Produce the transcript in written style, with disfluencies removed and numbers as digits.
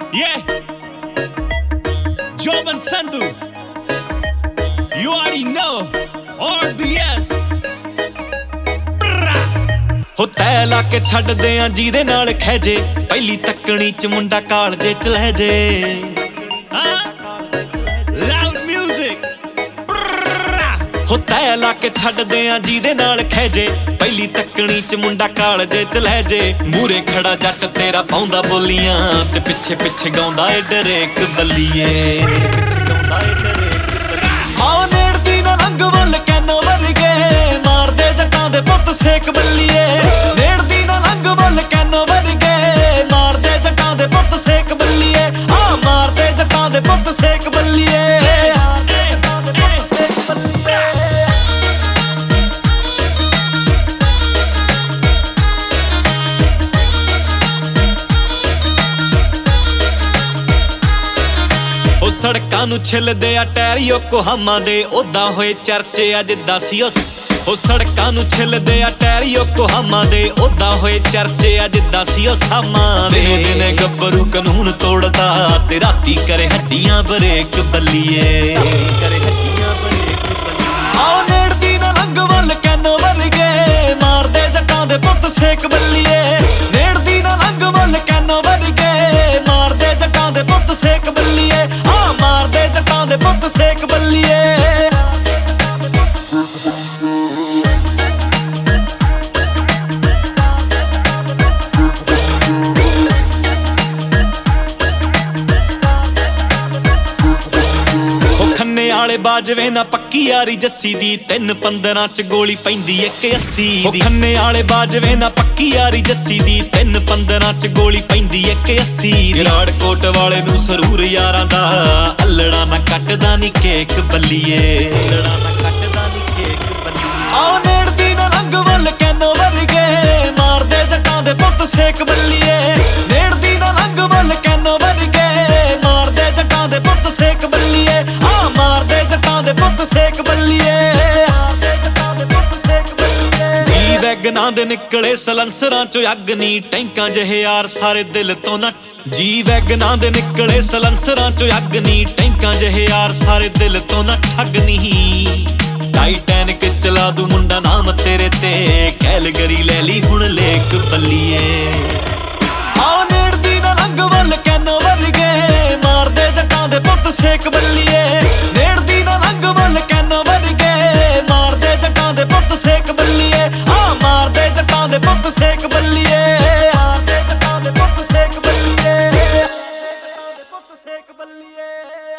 Yeah, Jovan Sandhu. You already know. RBS. ਹੋ ਤੈ ਲਾ ਕੇ ਛੱਡਦੇ ਆ ਜਿਹਦੇ ਨਾਲ ਖਹਿਜੇ ਪਹਿਲੀ ਤੱਕਣੀ ਚ ਮੁੰਡਾ ਕਾਲਜੇ ਚ ਲੈ ਜੇ ਲਾਊਡ ਮਿਊਜ਼ਿਕ ਹੋ ਤੈ ਲਾ ਕੇ ਛੱਡਦੇ ਆ ਜਿਹਦੇ ਨਾਲ ਖਹਿਜੇ ਪਹਿਲੀ ਤੱਕਣੀ ਚ ਮੁੰਡਾ ਕਾਲਜੇ ਚ ਲੈ ਜੇ ਮੂਰੇ ਖੜਾ ਜੱਟ ਤੇਰਾ ਪਾਉਂਦਾ ਬੋਲੀਆਂ ਤੇ ਪਿੱਛੇ ਪਿੱਛੇ ਗਾਉਂਦਾ ਏ ਡਰੇਕ ਬੱਲੀਏ ਆਓ ਨੇੜਦੀ ਨਾ ਲੰਘ ਵੱਲ ਕੈਨੋ ਵਰਗੇ ਮਾਰਦੇ ਜੱਟਾਂ ਦੇ ਪੁੱਤ ਸੇਕ ਬੱਲੀਏ ਨੇੜਦੀ ਨਾ ਲੰਘ ਵੱਲ ਕੈਨੋ ਵਰਗੇ ਮਾਰਦੇ ਜੱਟਾਂ ਦੇ ਪੁੱਤ ਸੇਕ ਬੱਲੀਏ ਆ ਮਾਰਦੇ ਜੱਟਾਂ ਦੇ ਪੁੱਤ ਸੇਕ ਬੱਲੀਏ ਸੜਕਾਂ ਨੂੰ ਛਿੱਲਦੇ ਆ ਟਾਇਰ ਯੋਕੋਹਾਮਾ ਦੇ ਉਦਾਂ ਹੋਏ ਚਰਚੇ ਅੱਜ ਦੱਸੀ ਉਹ ਸੜਕਾਂ ਨੂੰ ਛਿੱਲਦੇ ਆ ਟਾਇਰ ਯੋਕੋਹਾਮਾ ਦੇ ਉਦਾਂ ਹੋਏ ਚਰਚੇ ਅੱਜ ਦੱਸੀ ਸਾਮਾ ਦੇ ਦਿਨੇ ਗੱਭਰੂ ਕਾਨੂੰਨ ਤੋੜਦਾ ਤੇ ਰਾਤੀ ਕਰੇ ਹੱਡੀਆਂ ਬਰੇਕ ਬੱਲੀਏ ਆਓ ਨੇੜਦੀ ਨਾ ਲੰਘ ਵੱਲ ਕੈਨੋ ਵਰਗੇ ਮਾਰਦੇ ਜੱਟਾਂ ਦੇ ਪੁੱਤ ਸੇਕ ਬੱਲੀਏ ਨੇੜਦੀ ਨਾ ਲੰਘ ਵੱਲ ਕੈਨੋ ਵਰਗੇ ਮਾਰਦੇ ਜੱਟਾਂ ਦੇ ਪੁੱਤ ਸੇਕ ਬੱਲੀਏ ਆ ਮਾਰਦੇ ਜੱਟਾਂ ਦੇ ਪੁੱਤ ਸੇਕ ਬੱਲੀਏ ਖੰਨੇ ਵਾਲੇ ਬਾਜਵੇ ਨਾ ਪੱਕੀ ਯਾਰੀ ਜੱਸੀ ਦੀ 3-15 ਚ ਗੋਲੀ ਪੈਂਦੀ 180 ਦੀ ਖੰਨੇ ਵਾਲੇ ਬਾਜਵੇ ਨਾ ਪੱਕੀ ਯਾਰੀ ਜੱਸੀ ਦੀ 3-15 ਚ ਗੋਲੀ ਪੈਂਦੀ 180 ਦੀ ਰਾੜਕੋਟ ਵਾਲੇ ਨੂੰ ਸਰੂਰ ਯਾਰਾਂ ਦਾ ਅੱਲੜਾ ਨਾ ਕੱਟਦਾ ਨੀ ਕੇਕ ਬੱਲੀਏ ਅੱਲੜਾ ਨਾ ਕੱਟਦਾ ਨੀ ਕੇਕ ਬੱਲੀਏ ਆਓ ਨੇੜਦੀ ਨਾ ਲੰਘ ਵੱਲ ਕੈਨੋ ਵਰਗੇ ਮਾਰਦੇ ਜੱਟਾਂ ਦੇ ਪੁੱਤ ਸੇਕ ਬੱਲੀਏ ਨੇੜਦੀ ਨਾ ਲੰਘ ਵੱਲ ਕੈਨੋ ਵਰਗੇ ਮਾਰਦੇ ਜੱਟਾਂ ਦੇ ਪੁੱਤ ਸੇਕ ਬੱਲੀਏ ਮਾਰਦੇ ਜੱਟਾਂ ਦੇ ਪੁੱਤ ਸੇਕ ਬੱਲੀਏ ਜੀ ਵੈਗਨਾਂ ਦੇ ਨਿਕਲੇ ਸਲੰਸਰਾਂ ਚੋਂ ਅੱਗ ਨੀ ਟੈਂਕਾਂ ਜਿਹੇ ਯਾਰ ਸਾਰੇ ਦਿਲ ਤੋਂ ਨਾ ਜੀ ਵੈਗਨਾਂ ਦੇ ਨਿਕਲੇ ਸਲੰਸਰਾਂ ਚੋਂ ਅੱਗ ਨੀ ਟੈਂਕਾਂ ਜਿਹੇ ਯਾਰ ਸਾਰੇ ਦਿਲ ਤੋਂ ਨਾ ਠੱਗ ਨਹੀਂ ਟਾਈਟੈਨਿਕ ਚਲਾ ਦੂ ਮੁੰਡਾ ਨਾਮ ਤੇਰੇ ਤੇ ਕੈਲਗਰੀ ਲੈ ਲਈ ਹੁਣ ਲੇਕ ਬੱਲੀਏ ਆਓ ਨੇੜਦੀ ਨਾ ਲੰਘ ਵੱਲ ਕੈਨੋ ਵਰਗੇ ਮਾਰਦੇ ਜੱਟਾਂ ਦੇ ਪੁੱਤ ਸੇਕ ਬੱਲੀਏ ਨੇੜਦੀ ਨਾ ਲੰਘ ਵੱਲ ਕੈਨੋ ਵਰਗੇ ਮਾਰਦੇ ਜੱਟਾਂ ਦੇ ਪੁੱਤ ਸੇਕ ਬੱਲੀਏ ਆ ਮਾਰਦੇ ਜੱਟਾਂ ਦੇ ਪੁੱਤ ਸੇਕ ਬੱਲੀਏ ਮਾਰਦੇ ਜੱਟਾਂ ਦੇ ਪੁੱਤ ਸੇਕ ਬੱਲੀਏ ਪੁੱਤ ਸੇਕ ਬੱਲੀਏ